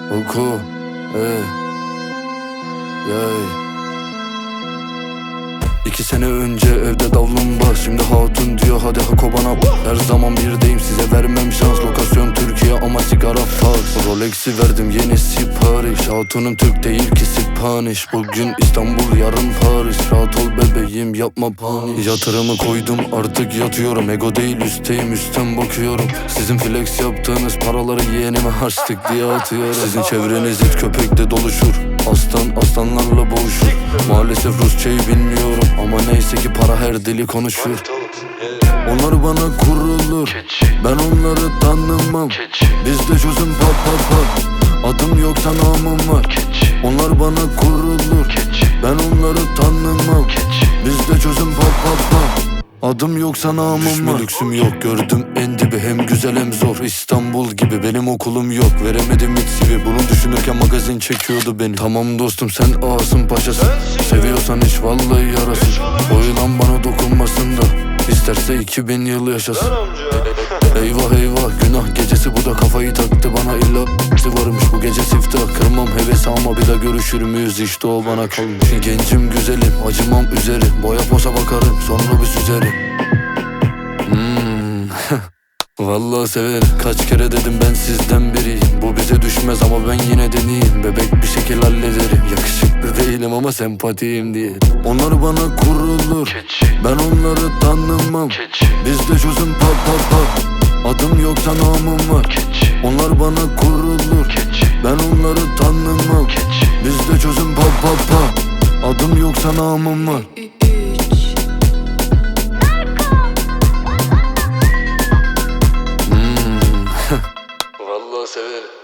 Oku, ey, yay. 2 sene önce evde davlum var. Şimdi hatun diyor hadi hako bana. Her zaman birdeyim, size vermem şans. Lokasyon Türkiye ama sigara faz. Rolex'i verdim yeni sipariş. Hatunum Türk değil ki Spanish. Bugün İstanbul yarın Paris. Rahat ol bebeğim yapma panik. Yatırımı koydum artık yatıyorum. Ego değil üstteyim, üstten bakıyorum. Sizin flex yaptığınız paraları yeğenime harçlık diye atıyorum. Sizin çevreniz it köpekle doluşur. Aslanlarla boğuşur. Maalesef Rusçayı bilmiyorum ama neyse ki para her dili konuşur. Onlar bana kurulur, ben onları tanımam. Bizde çözüm pat pat pat, adım yoksa namım var. Onlar bana kurulur, ben onları tanımam. Bizde çözüm pat pat pat, adım yoksa namım var. Düşme lüksüm yok, gördüm en dibi. Hem güzel hem zor, İstanbul gibi. Benim okulum yok, veremedim hiç CV. Bunu düşünürken magazin çekiyordu beni. Tamam dostum sen ağasın paşasın. Seviyorsan hiç vallahi yarasın. O yılan bana dokunmasın da İsterse 2000 yıl yaşasın. Eyvah eyvah günah gecesi, bu da kafayı taktı bana. İlla varmış bu gece siftah. Kırmam hevesi ama bir daha görüşür müyüz, işte o bana kalmış. Gencim güzelim acımam üzeri. Boya posa bakarım sonra bir süzerim. Vallahi severim. Kaç kere dedim ben sizden biriyim. Bu bize düşmez ama ben yine deneyeyim. Bebek bir şekil hallederim. Yakışıklı değilim ama sempatiyim diye. Onlar bana kurulur, ben onları tanımam. Bizde çözüm pat pat pat, adım yoksa namım var. Onlar bana kurulur, ben onları tanımam. Bizde çözüm pat pat pat, adım yoksa namım var. Vallahi severim.